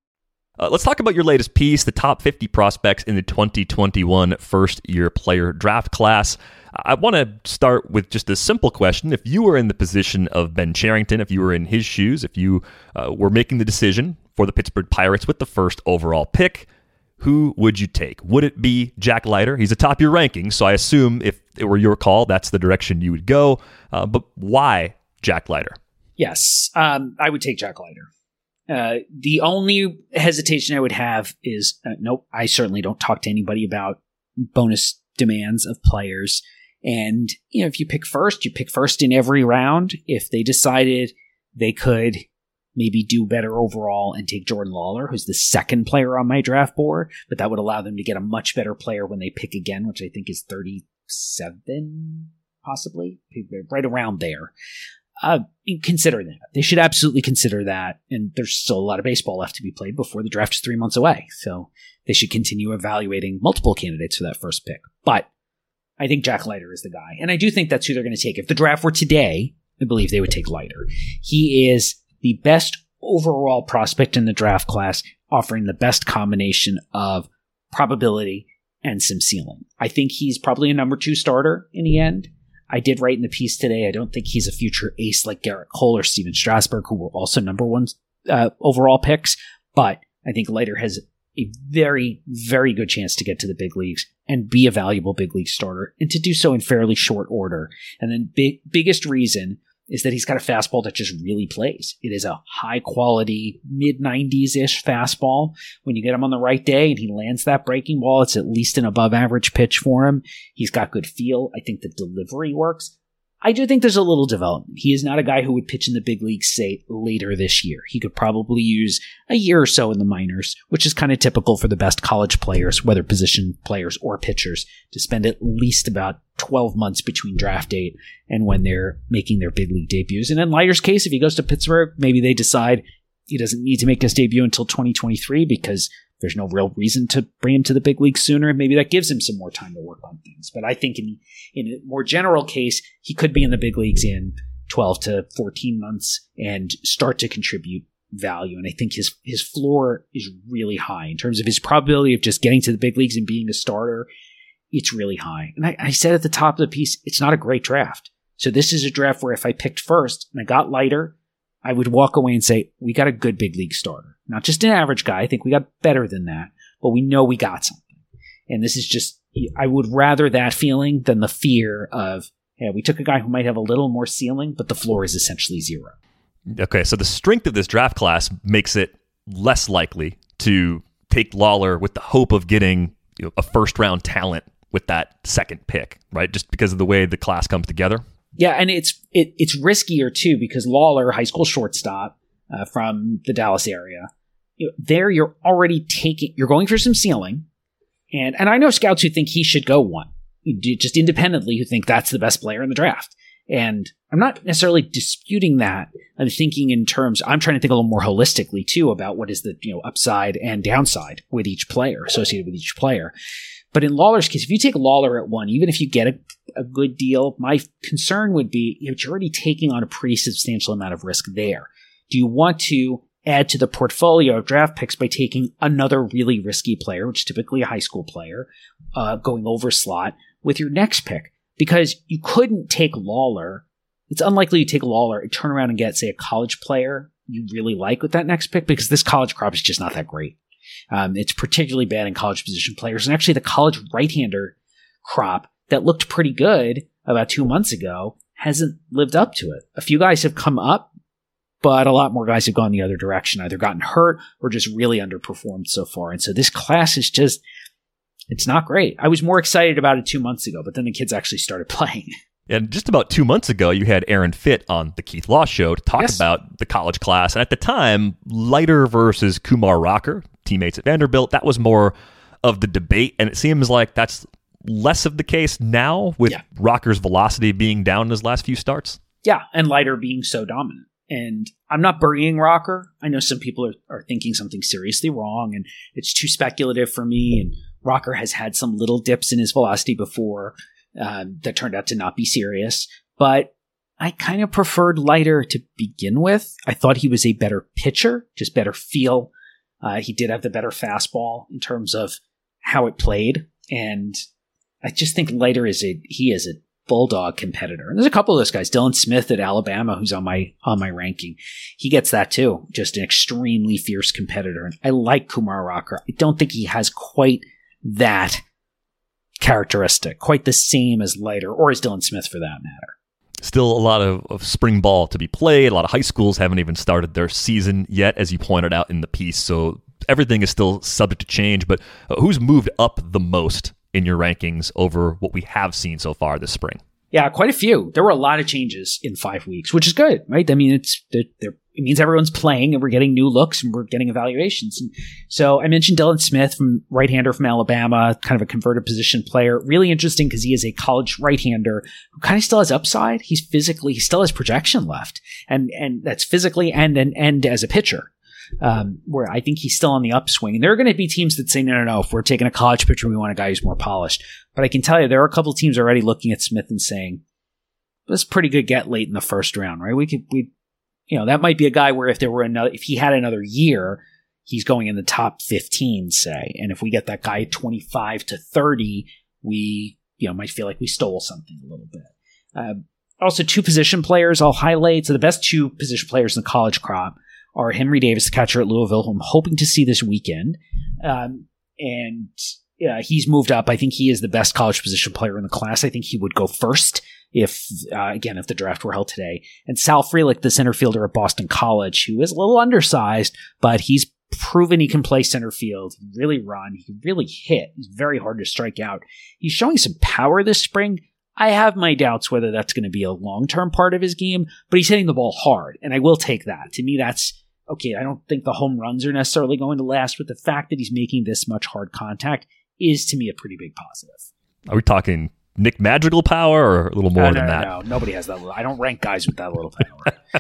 Uh, let's talk about your latest piece, the top fifty prospects in the twenty twenty-one first-year player draft class. I want to start with just a simple question. If you were in the position of Ben Cherington, if you were in his shoes, if you uh, were making the decision for the Pittsburgh Pirates with the first overall pick, who would you take? Would it be Jack Leiter? He's atop your rankings, so I assume if it were your call, that's the direction you would go. Uh, but why Jack Leiter? Yes, um, I would take Jack Leiter. Uh, the only hesitation I would have is, uh, nope, I certainly don't talk to anybody about bonus demands of players. And, you know, if you pick first, you pick first in every round. If they decided they could maybe do better overall and take Jordan Lawler, who's the second player on my draft board, but that would allow them to get a much better player when they pick again, which I think is thirty-seven, possibly, right around there. Uh, consider that. They should absolutely consider that. And there's still a lot of baseball left to be played before the draft is three months away. So they should continue evaluating multiple candidates for that first pick. But I think Jack Leiter is the guy. And I do think that's who they're going to take. If the draft were today, I believe they would take Leiter. He is the best overall prospect in the draft class, offering the best combination of probability and some ceiling. I think he's probably a number two starter in the end. I did write in the piece today, I don't think he's a future ace like Garrett Cole or Steven Strasburg, who were also number one uh, overall picks, but I think Leiter has a very, very good chance to get to the big leagues and be a valuable big league starter, and to do so in fairly short order. And then big, biggest reason is that he's got a fastball that just really plays. It is a high-quality, mid nineties-ish fastball. When you get him on the right day and he lands that breaking ball, it's at least an above-average pitch for him. He's got good feel. I think the delivery works. I do think there's a little development. He is not a guy who would pitch in the big leagues, say, later this year. He could probably use a year or so in the minors, which is kind of typical for the best college players, whether position players or pitchers, to spend at least about twelve months between draft date and when they're making their big league debuts. And in Leiter's case, if he goes to Pittsburgh, maybe they decide he doesn't need to make his debut until twenty twenty-three because there's no real reason to bring him to the big league sooner. Maybe that gives him some more time to work on things. But I think in, in a more general case, he could be in the big leagues in twelve to fourteen months and start to contribute value. And I think his, his floor is really high in terms of his probability of just getting to the big leagues and being a starter. It's really high. And I, I said at the top of the piece, it's not a great draft. So this is a draft where if I picked first and I got Leiter, I would walk away and say, we got a good big league starter. Not just an average guy. I think we got better than that, but we know we got something. And this is just, I would rather that feeling than the fear of, yeah, we took a guy who might have a little more ceiling, but the floor is essentially zero. Okay, so the strength of this draft class makes it less likely to take Lawler with the hope of getting, you know, a first round talent with that second pick, right? Just because of the way the class comes together. Yeah, and it's it, it's riskier too because Lawler, high school shortstop uh, from the Dallas area, you know, there you're already taking, you're going for some ceiling, and and I know scouts who think he should go one, just independently, who think that's the best player in the draft, and I'm not necessarily disputing that. I'm thinking in terms, I'm trying to think a little more holistically too about what is the, you know, upside and downside with each player, associated with each player. But in Lawler's case, if you take Lawler at one, even if you get a, a good deal, my concern would be you're already taking on a pretty substantial amount of risk there. Do you want to add to the portfolio of draft picks by taking another really risky player, which is typically a high school player, uh, going over slot with your next pick? Because you couldn't take Lawler. It's unlikely you take Lawler and turn around and get, say, a college player you really like with that next pick, because this college crop is just not that great. Um, it's particularly bad in college position players. And actually, the college right-hander crop that looked pretty good about two months ago hasn't lived up to it. A few guys have come up, but a lot more guys have gone the other direction, either gotten hurt or just really underperformed so far. And so this class is just, it's not great. I was more excited about it two months ago, but then the kids actually started playing. And just about two months ago, you had Aaron Fitt on the Keith Law Show to talk yes. about the college class. And at the time, Leiter versus Kumar Rocker, teammates at Vanderbilt, that was more of the debate. And it seems like that's less of the case now with yeah. Rocker's velocity being down in his last few starts. Yeah, and Leiter being so dominant. And I'm not burying Rocker. I know some people are, are thinking something seriously wrong, and it's too speculative for me. And Rocker has had some little dips in his velocity before uh, that turned out to not be serious. But I kind of preferred Leiter to begin with. I thought he was a better pitcher, just better feel. Uh, he did have the better fastball in terms of how it played. And I just think Leiter is a, he is a bulldog competitor. And there's a couple of those guys. Dylan Smith at Alabama, who's on my on my ranking. He gets that too. Just an extremely fierce competitor. And I like Kumar Rocker. I don't think he has quite that characteristic, quite the same as Leiter or as Dylan Smith for that matter. Still a lot of, of spring ball to be played. A lot of high schools haven't even started their season yet, as you pointed out in the piece. So everything is still subject to change. But uh, who's moved up the most in your rankings over what we have seen so far this spring? Yeah, quite a few. There were a lot of changes in five weeks, which is good, right? I mean, it's they're, they're, it means everyone's playing and we're getting new looks and we're getting evaluations. And so I mentioned Dylan Smith, from right-hander from Alabama, kind of a converted position player. Really interesting because he is a college right-hander who kind of still has upside. He's physically, he still has projection left, and and that's physically and and and as a pitcher. Um, where I think he's still on the upswing. And there are going to be teams that say, no, no, no, if we're taking a college pitcher, we want a guy who's more polished. But I can tell you, there are a couple of teams already looking at Smith and saying, that's a pretty good get late in the first round, right? We could, we, you know, that might be a guy where if there were another, if he had another year, he's going in the top fifteen, say. And if we get that guy twenty-five to thirty, we, you know, might feel like we stole something a little bit. Uh, also, two position players I'll highlight. So the best two position players in the college crop are Henry Davis, the catcher at Louisville, who I'm hoping to see this weekend. Um, and yeah, he's moved up. I think he is the best college position player in the class. I think he would go first if, uh, again, if the draft were held today. And Sal Frelick, the center fielder at Boston College, who is a little undersized, but he's proven he can play center field, he can really run, he can really hit. He's very hard to strike out. He's showing some power this spring. I have my doubts whether that's going to be a long-term part of his game, but he's hitting the ball hard, and I will take that. To me, that's okay. I don't think the home runs are necessarily going to last, but the fact that he's making this much hard contact is, to me, a pretty big positive. Are we talking Nick Madrigal power or a little more no, no, than no, that? No, nobody has that little. I don't rank guys with that little power.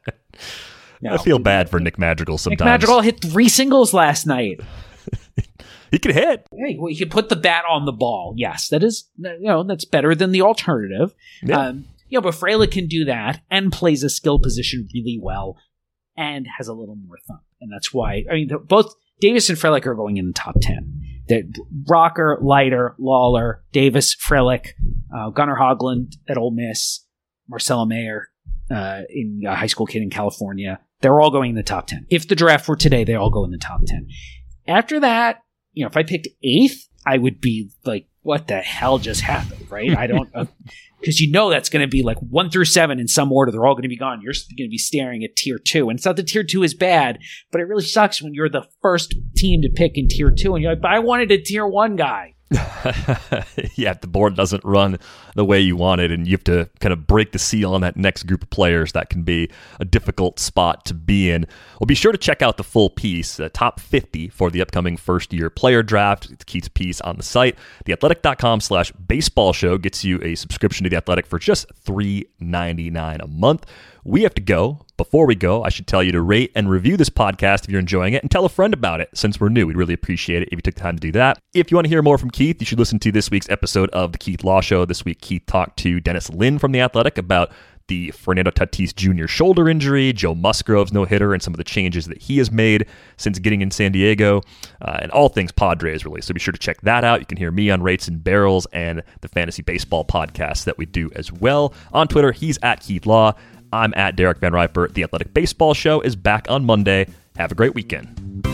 No, I feel bad for Nick Madrigal sometimes. Nick Madrigal hit three singles last night. He could hit. Hey, well, he could put the bat on the ball. Yes, that is, you know, that's better than the alternative. Yeah. Um, you know, but Frelick can do that and plays a skill position really well and has a little more thump. And that's why, I mean, both Davis and Frelick are going in the top ten. That Rocker, Leiter, Lawler, Davis, Frelick, uh, Gunnar Hoglund at Ole Miss, Marcelo Mayer, uh, in a high school kid in California. They're all going in the top ten. If the draft were today, they all go in the top ten. After that, you know, if I picked eighth, I would be like, what the hell just happened, right? I don't, because uh, you know that's going to be like one through seven in some order. They're all going to be gone. You're going to be staring at tier two. And it's not that tier two is bad, but it really sucks when you're the first team to pick in tier two. And you're like, but I wanted a tier one guy. Yeah, the board doesn't run the way you want it, and you have to kind of break the seal on that next group of players. That can be a difficult spot to be in. Well, be sure to check out the full piece, the top fifty for the upcoming first-year player draft. It's Keith's piece on the site. theathletic.com slash baseball show gets you a subscription to The Athletic for just three ninety-nine a month. We have to go. Before we go, I should tell you to rate and review this podcast if you're enjoying it, and tell a friend about it since we're new. We'd really appreciate it if you took the time to do that. If you want to hear more from Keith, you should listen to this week's episode of The Keith Law Show. This week, Keith talked to Dennis Lin from The Athletic about the Fernando Tatis Junior shoulder injury, Joe Musgrove's no-hitter, and some of the changes that he has made since getting in San Diego, uh, and all things Padres, really. So be sure to check that out. You can hear me on Rates and Barrels and the Fantasy Baseball podcast that we do as well. On Twitter, he's at Keith Law. I'm at Derek Van Riper. The Athletic Baseball Show is back on Monday. Have a great weekend.